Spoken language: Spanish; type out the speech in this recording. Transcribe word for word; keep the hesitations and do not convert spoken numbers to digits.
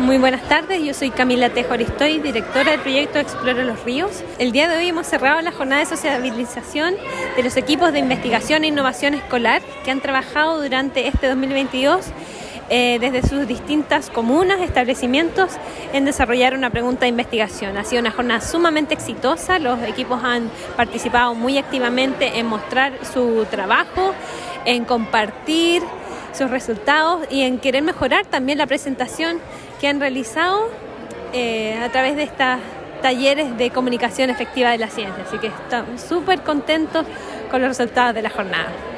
Muy buenas tardes, yo soy Camila Tejo Aristoy, directora del proyecto Explora los Ríos. El día de hoy hemos cerrado la jornada de sociabilización de los equipos de investigación e innovación escolar que han trabajado durante este dos mil veintidós eh, desde sus distintas comunas, establecimientos, en desarrollar una pregunta de investigación. Ha sido una jornada sumamente exitosa, los equipos han participado muy activamente en mostrar su trabajo, en compartir sus resultados y en querer mejorar también la presentación que han realizado eh, a través de estos talleres de comunicación efectiva de la ciencia. Así que estamos súper contentos con los resultados de la jornada.